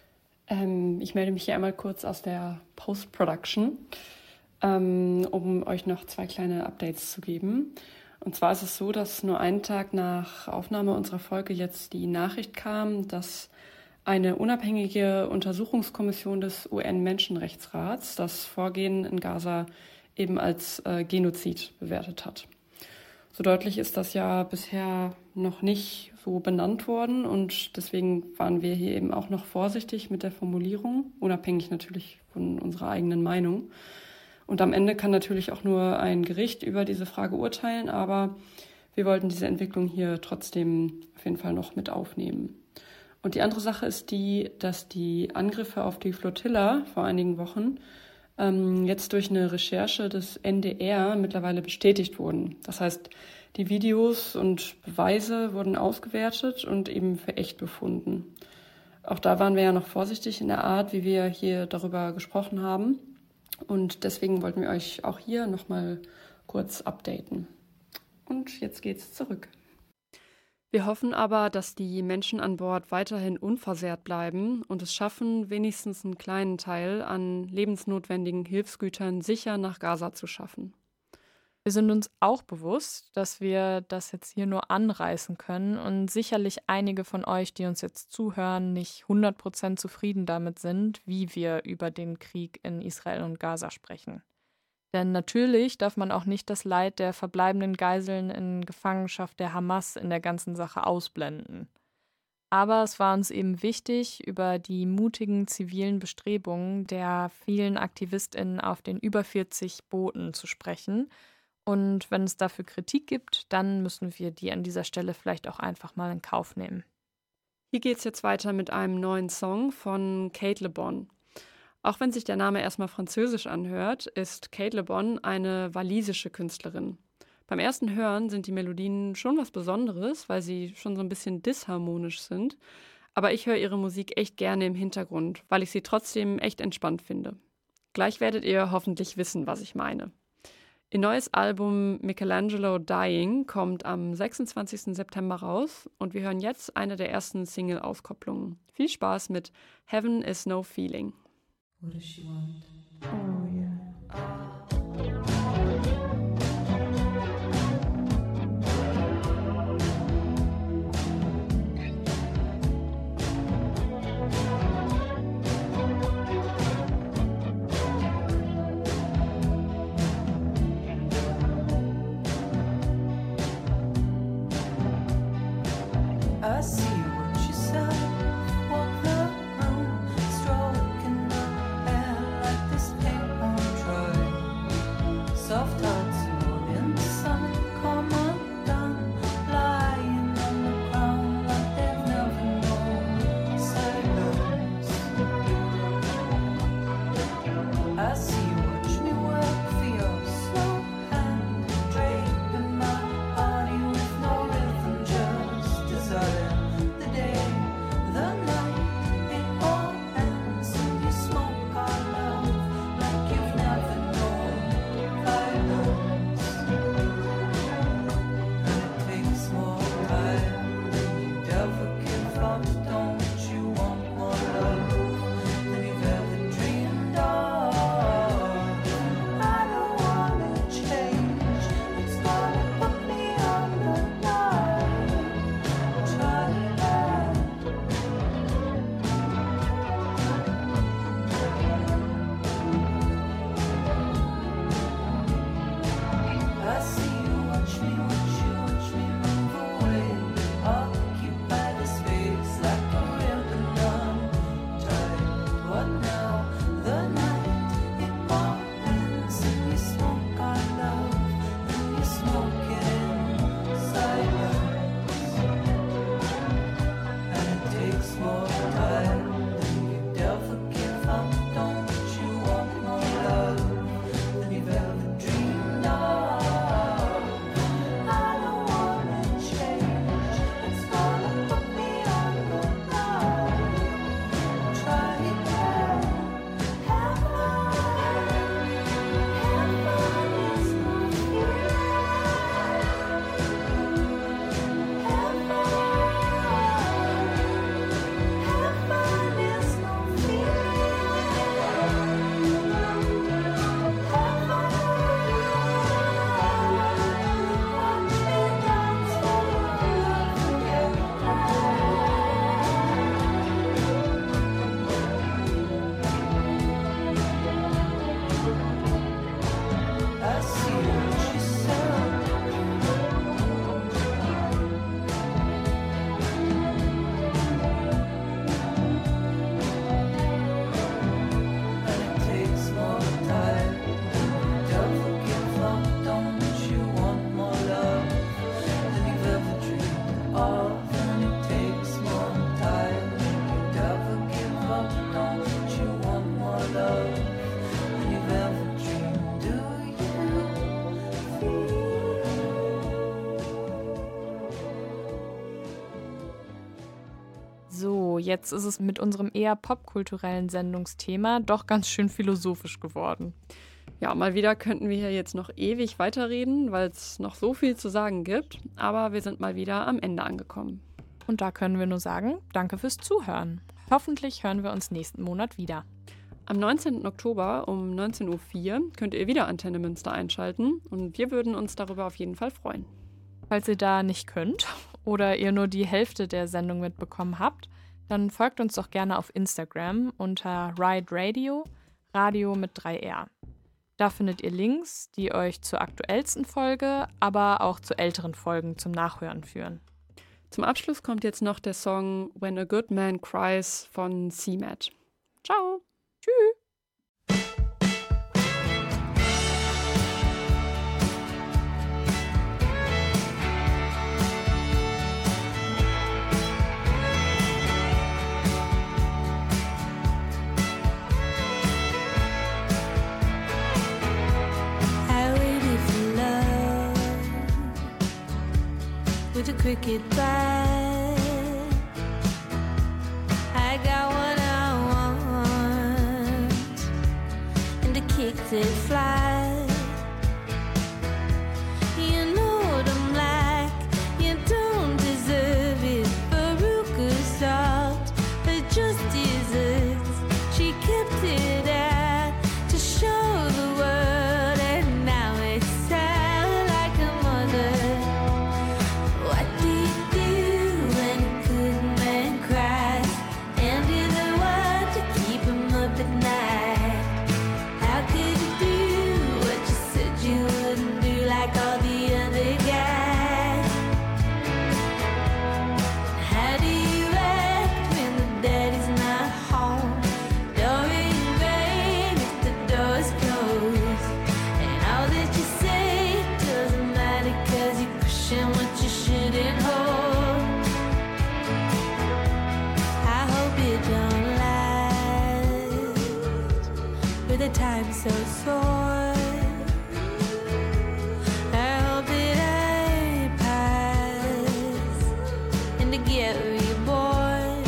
S1: Ähm, ich melde mich hier einmal kurz aus der Post-Production, ähm, um euch noch zwei kleine Updates zu geben. Und zwar ist es so, dass nur einen Tag nach Aufnahme unserer Folge jetzt die Nachricht kam, dass eine unabhängige Untersuchungskommission des U N-Menschenrechtsrats das Vorgehen in Gaza eben als äh, Genozid bewertet hat. So deutlich ist das ja bisher noch nicht so benannt worden und deswegen waren wir hier eben auch noch vorsichtig mit der Formulierung, unabhängig natürlich von unserer eigenen Meinung. Und am Ende kann natürlich auch nur ein Gericht über diese Frage urteilen, aber wir wollten diese Entwicklung hier trotzdem auf jeden Fall noch mit aufnehmen. Und die andere Sache ist die, dass die Angriffe auf die Flotilla vor einigen Wochen ähm, jetzt durch eine Recherche des N D R mittlerweile bestätigt wurden. Das heißt, die Videos und Beweise wurden ausgewertet und eben für echt befunden. Auch da waren wir ja noch vorsichtig in der Art, wie wir hier darüber gesprochen haben. Und deswegen wollten wir euch auch hier nochmal kurz updaten. Und jetzt geht's zurück. Wir hoffen aber, dass die Menschen an Bord weiterhin unversehrt bleiben und es schaffen, wenigstens einen kleinen Teil an lebensnotwendigen Hilfsgütern sicher nach Gaza zu schaffen.
S2: Wir sind uns auch bewusst, dass wir das jetzt hier nur anreißen können und sicherlich einige von euch, die uns jetzt zuhören, nicht hundert Prozent zufrieden damit sind, wie wir über den Krieg in Israel und Gaza sprechen. Denn natürlich darf man auch nicht das Leid der verbleibenden Geiseln in Gefangenschaft der Hamas in der ganzen Sache ausblenden. Aber es war uns eben wichtig, über die mutigen zivilen Bestrebungen der vielen AktivistInnen auf den über vierzig Booten zu sprechen. Und wenn es dafür Kritik gibt, dann müssen wir die an dieser Stelle vielleicht auch einfach mal in Kauf nehmen.
S1: Hier geht's jetzt weiter mit einem neuen Song von Kate Le Bon. Auch wenn sich der Name erstmal französisch anhört, ist Kate Le Bon eine walisische Künstlerin. Beim ersten Hören sind die Melodien schon was Besonderes, weil sie schon so ein bisschen disharmonisch sind. Aber ich höre ihre Musik echt gerne im Hintergrund, weil ich sie trotzdem echt entspannt finde. Gleich werdet ihr hoffentlich wissen, was ich meine. Ihr neues Album Michelangelo Dying kommt am sechsundzwanzigsten September raus und wir hören jetzt eine der ersten Single-Auskopplungen. Viel Spaß mit Heaven is No Feeling.
S6: What does she want?
S4: Oh yeah.
S6: I see what she said. Walk the room, stroking the hair like this paint won't dry.
S2: So, jetzt ist es mit unserem eher popkulturellen Sendungsthema doch ganz schön philosophisch geworden.
S1: Ja, mal wieder könnten wir hier jetzt noch ewig weiterreden, weil es noch so viel zu sagen gibt. Aber wir sind mal wieder am Ende angekommen.
S2: Und da können wir nur sagen, danke fürs Zuhören. Hoffentlich hören wir uns nächsten Monat wieder.
S1: Am neunzehnten Oktober um neunzehn Uhr vier könnt ihr wieder Antenne Münster einschalten und wir würden uns darüber auf jeden Fall freuen.
S2: Falls ihr da nicht könnt oder ihr nur die Hälfte der Sendung mitbekommen habt, dann folgt uns doch gerne auf Instagram unter Ride Radio, Radio mit drei R. Da findet ihr Links, die euch zur aktuellsten Folge, aber auch zu älteren Folgen zum Nachhören führen.
S1: Zum Abschluss kommt jetzt noch der Song When a Good Man Cries von C M A T. Ciao!
S2: Tschüss!
S3: With a cricket bat, I got what I want, and a kick that flies. You know what I'm like, you don't deserve it. Veruca's salt, but just desserts. She kept it out to show the world, and now it's sad like a mother. What do you do when a good man cries? And you're the one to keep him up at night. How could you do what you said you wouldn't do like all the other guys? How do you act when the daddy's not home? Door in vain if the door's closed. And all that you say doesn't matter 'cause you're pushing what you shouldn't hold. I hope it don't last with a time so sore. I hope that I pass and to get reborn.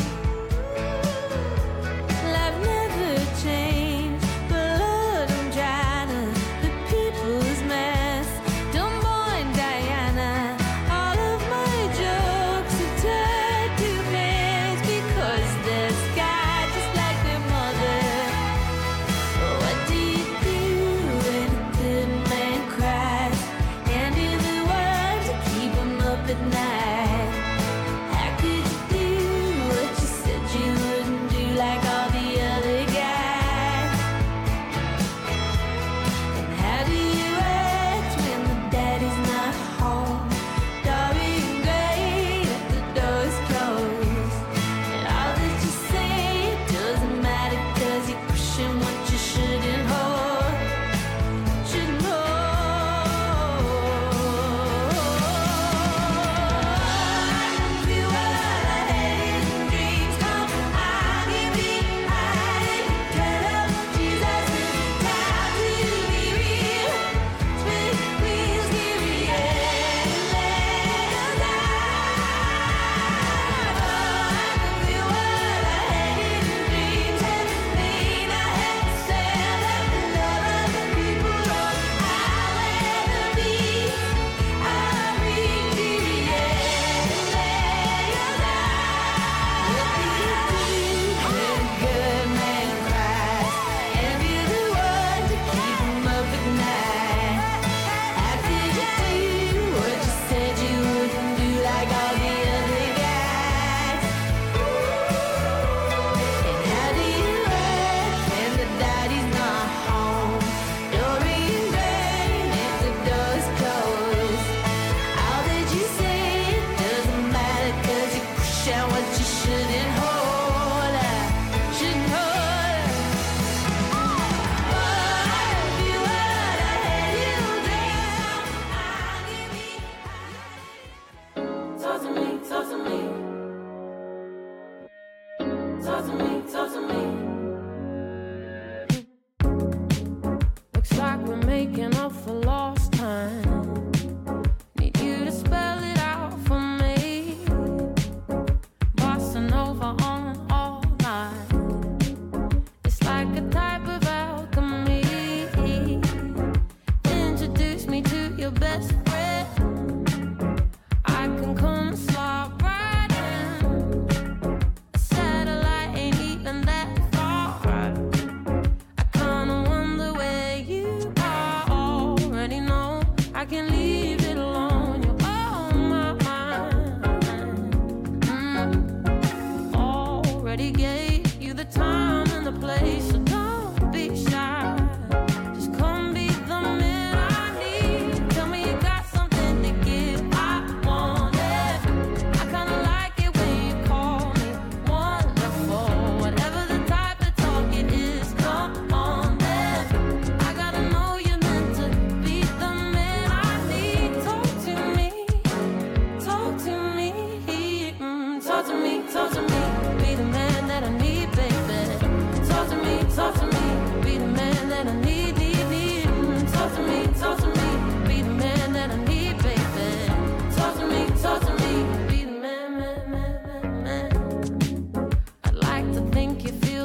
S3: Life never changed, but Lord, I'm trying to put people's mess. Don't mind Diana. All of my jokes are tied to pants because the sky just like their mother. What do you do when a good man cries? And you're the one to keep him up at night. How could you do what you said you wouldn't do like all the other guys? And how do you act when the daddy's not home? Darling, great if the door's closed. And all that you say doesn't matter 'cause you're pushing what you shouldn't hold. Shouldn't hold. I feel what I had in dreams come. I give it, I turn up. Jesus is time to be real. Spin wheels, give me and let I feel what I had in dreams and the pain I had to sell and the love other people wrote. I'll let the beat I bring to the end and what do you do when a good man cries? And you're the one to keep him up at night. How could you do what you said you wouldn't do like all the other guys? And how do you act when the daddy's not home? Doreen Rain if the door's closed. All that you say doesn't matter 'cause you push out what you shouldn't hold. Shouldn't hold. Oh, I feel what I had you dream. I give it. Talk to me, talk to me. Talk to me, talk to me. Looks like we're making up for lost time. Need you to spell it out for me. Bossa Nova on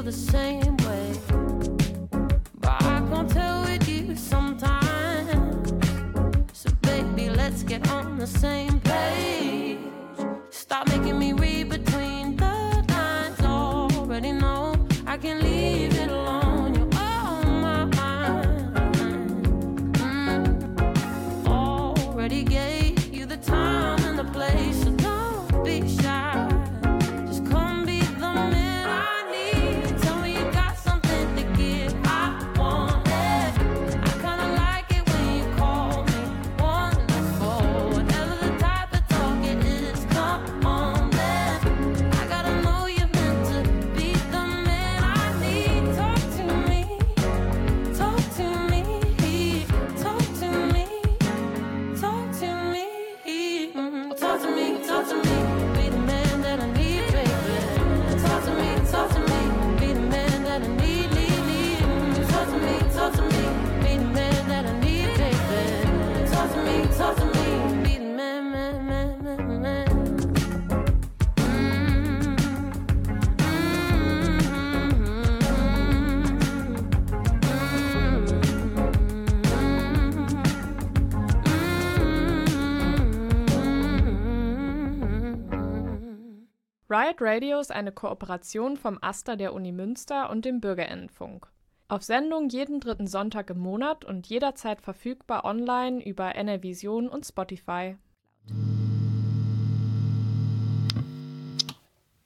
S7: the same way. But I can't tell with you sometimes. So baby, let's get on the same page. Stop making me read between the lines. Already know I can leave it alone. You're on my mind. Mm. Already gave you the time and the place, so don't be shy. Just come be the man I need. Tell me you got something to give. I want it. I kinda like it when you call me wonderful. Whatever the type of talk it is, come on then. I gotta know you're meant to be the man I need. Talk to me, talk to me, talk to me, talk to me, mm, talk to me, talk to me. Be the man that I need, baby. Talk to me, talk to me. Be the man that I need, need, need. Mm, talk to me, talk to me. Be the man that I need, baby. Talk to me, talk to me. Be the man, man, man, man, man. Mm,
S2: Riot Radio ist eine Kooperation vom AStA der Uni Münster und dem Bürgerinnenfunk. Auf Sendung jeden dritten Sonntag im Monat und jederzeit verfügbar online über NRVision und Spotify.